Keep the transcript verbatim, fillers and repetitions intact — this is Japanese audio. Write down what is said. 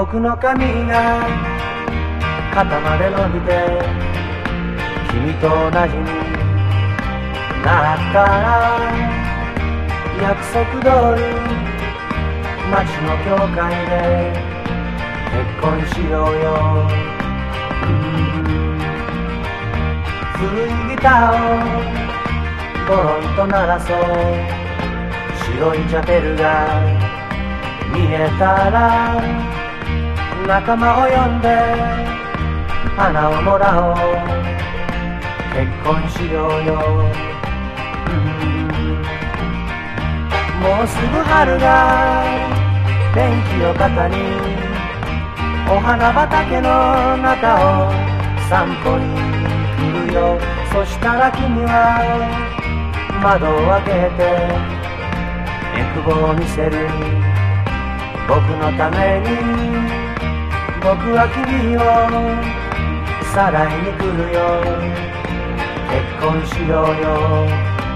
僕の髪が肩まで伸びて君と同じになったら約束通り街の教会で結婚しようよ、うん、古いギターをゴロンと鳴らそう、白いチャペルが見えたら仲間を呼んで花をもらおう、結婚しようよ、うん、もうすぐ春が天気を肩にお花畑の中を散歩に来るよ、そしたら君は窓を開けて欲望を見せる、僕のために僕は君をさらいに来るよ、結婚しようよ。